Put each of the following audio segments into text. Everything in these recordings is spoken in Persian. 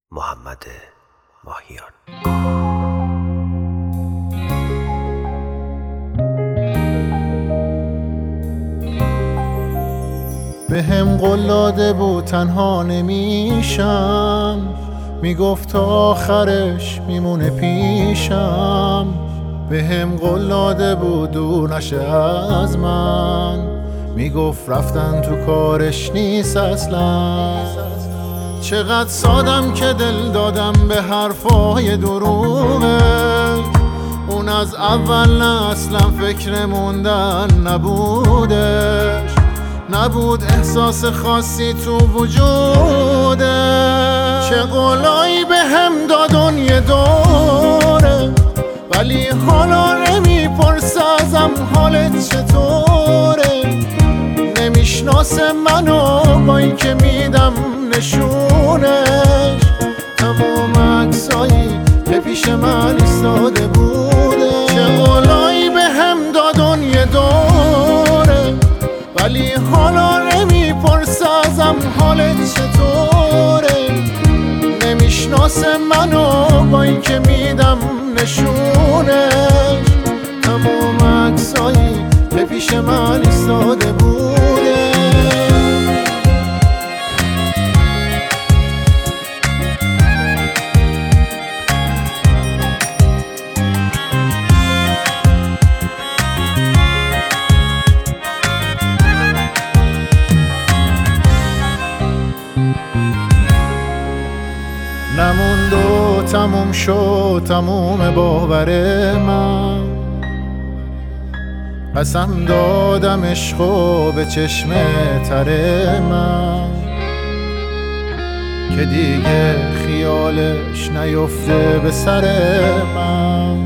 محمد ماهیان. به هم قول داده بود تنها نمیشم، میگفت آخرش میمونه پیشم. به هم قول داده بود دور نشه از من، میگفت رفتن تو کارش نیست اصلا. چقدر سادم که دل دادم به حرفای دروغه، اون از اول نه اصلا فکر موندن نبودش، نبود احساس خاصی تو وجوده. چه قولایی به هم دادن یه دوره، ولی حالا نمیپرسه ازم حالت چطوره. نمیشناسه منو با این که میدم نشونش، تمام عکسایی که پیش من ایستاده بوده. چه قولایی به هم دادن یه دوره، ولی حالا نمیپرسه ازم حالت چطوره. نمیشناسه منو با این که میدم نشونش، تمام عکسایی که پیش من ایستاده بوده. نموند و تموم شد تموم باور من، قسم دادم عشقو به چشم تر من، که دیگه خیالش نیفته به سر من.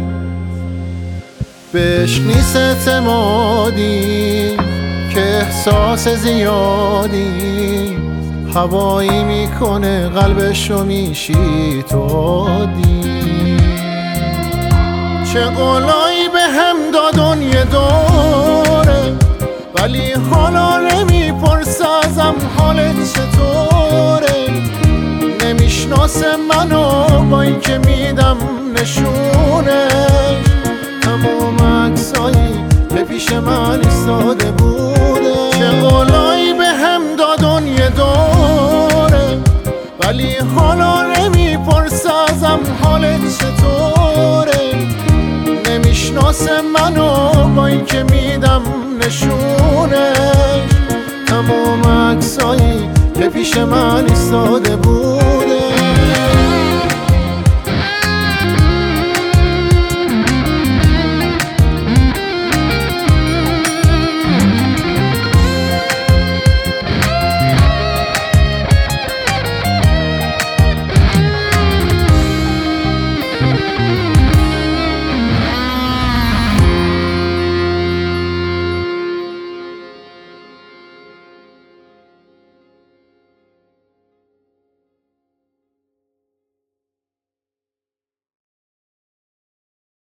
بهش نیست اعتمادی که احساس زیادی، هوایی میکنه قلبشو میشی تو عادی. چه قولایی به هم دادن یه دوره، ولی حالا نمیپرسه ازم حالت چطوره. نمیشناسه منو با این که میدم نشونش، تمام عکسایی که پیش من ایستاده بوده. چه قولایی به هم دادن یه دوره، ولی حالا نمیپرسه ازم حالت چطوره. نمیشناسه منو با این که میدم نشونش، تمام عکسایی که پیش من ایستاده بود.